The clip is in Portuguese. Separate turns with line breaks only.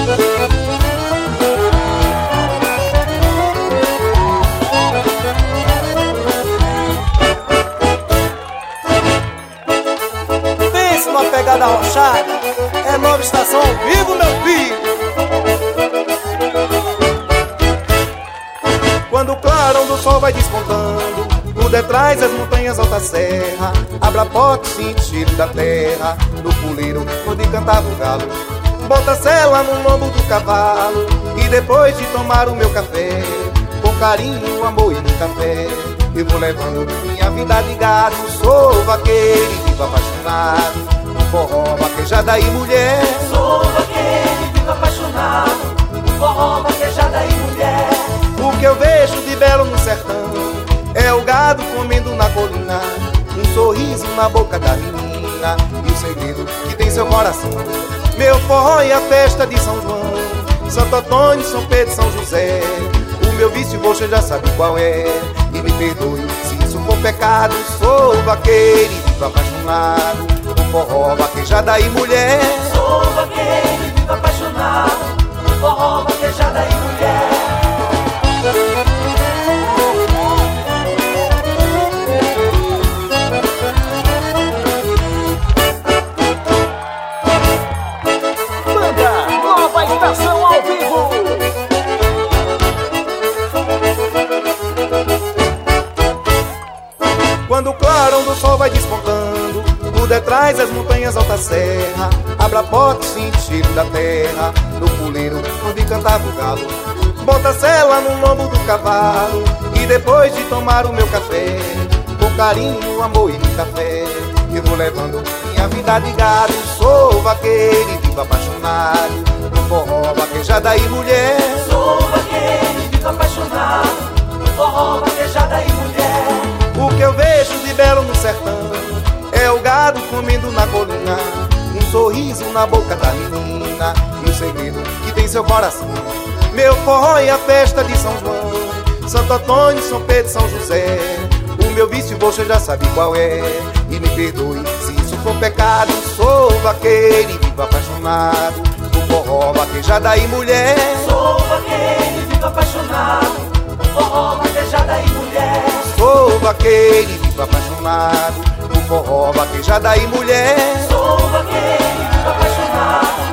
Pense numa pegada arrochada, é Nova Estação ao vivo, meu filho. Quando o clarão do sol vai despontando, por detrás as montanhas alta serra, abra a porta e sente o cheiro da terra, no puleiro onde cantava o galo. Bota a sela no lombo do cavalo, e depois de tomar o meu café, com carinho, amor e muita fé, eu vou levando minha vida de gado. Sou vaqueiro e vivo apaixonado, forró, vaquejada e mulher.
Sou vaqueiro e vivo apaixonado, forró, vaquejada e mulher.
O que eu vejo de belo no sertão é o gado comendo na colina, um sorriso na boca da menina e o segredo que tem seu coração. Meu forró e a festa de São João, Santo Antônio, São Pedro, São José. O meu vício você já sabe qual é, e me perdoe se isso for pecado. Sou vaqueiro e vivo apaixonado, forró, vaquejada e mulher.
Sou vaqueiro e vivo apaixonado, forró, vaquejada e mulher.
Banda Nova Estação ao vivo.
Quando o clarão do sol vai despontando, por detrás as montanhas alta serra, abra a porta e sente o cheiro da terra, no puleiro onde cantava o galo. Bota a sela no lombo do cavalo, e depois de tomar o meu café, com carinho, amor e muita fé, eu vou levando minha vida de gado. Sou vaqueiro e vivo apaixonado, no forró, vaquejada e mulher.
Sou vaqueiro e vivo apaixonado, forró, vaquejada e mulher.
O que eu vejo de belo no sertão é o gado comendo na colina, um sorriso na boca da menina e o segredo que tem seu coração. Meu forró e a festa de São João, Santo Antônio, São Pedro, São José. O meu vício você já sabe qual é, e me perdoe se isso for pecado. Sou vaqueiro e vivo apaixonado, no forró, vaquejada e mulher.
Sou vaqueiro e vivo apaixonado, forró, vaquejada e mulher.
Sou vaqueiro e vivo apaixonado, no forró, vaquejada e mulher.
Sou vaqueiro e vivo apaixonado,